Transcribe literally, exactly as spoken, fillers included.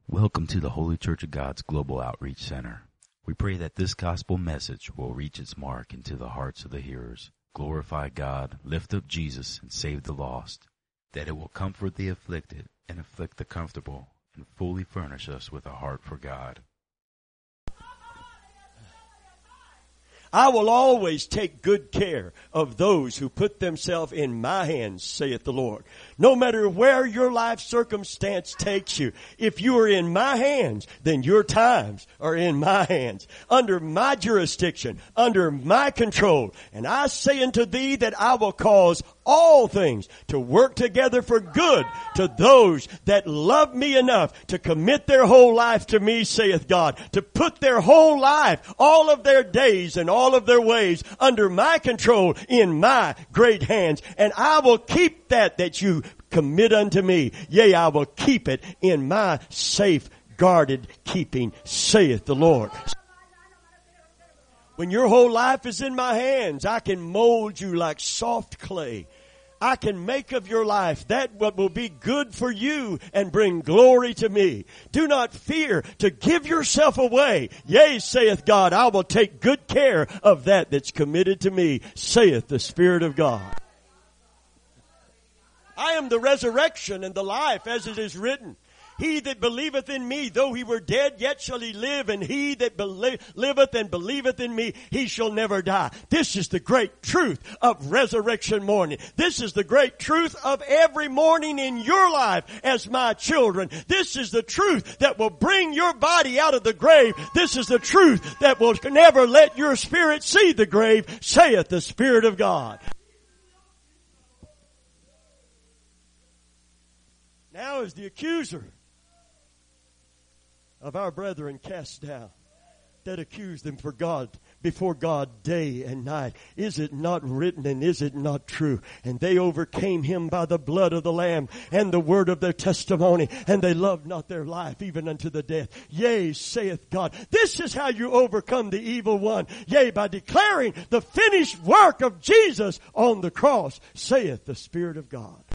Welcome to the Holy Church of God's Global Outreach Center. We pray that this gospel message will reach its mark into the hearts of the hearers, glorify God, lift up Jesus, and save the lost, that it will comfort the afflicted and afflict the comfortable, and fully furnish us with a heart for God. I will always take good care of those who put themselves in my hands, saith the Lord. No matter where your life circumstance takes you, if you are in my hands, then your times are in my hands, under my jurisdiction, under my control. And I say unto thee that I will cause all things to work together for good to those that love me enough to commit their whole life to me, saith God, to put their whole life, all of their days and all of their ways under my control in my great hands. And I will keep that that you commit unto me. Yea, I will keep it in my safe guarded keeping, saith the Lord. When your whole life is in my hands, I can mold you like soft clay. I can make of your life that what will be good for you and bring glory to me. Do not fear to give yourself away. Yea, saith God, I will take good care of that that's committed to me, saith the Spirit of God. I am the resurrection and the life, as it is written. He that believeth in me, though he were dead, yet shall he live. And he that belie- liveth and believeth in me, he shall never die. This is the great truth of resurrection morning. This is the great truth of every morning in your life as my children. This is the truth that will bring your body out of the grave. This is the truth that will never let your spirit see the grave, saith the Spirit of God. Now is the accuser of our brethren cast down, that accuse them for God, before God day and night. Is it not written, and is it not true? And they overcame him by the blood of the Lamb and the word of their testimony, and they loved not their life even unto the death. Yea, saith God, this is how you overcome the evil one. Yea, by declaring the finished work of Jesus on the cross, saith the Spirit of God.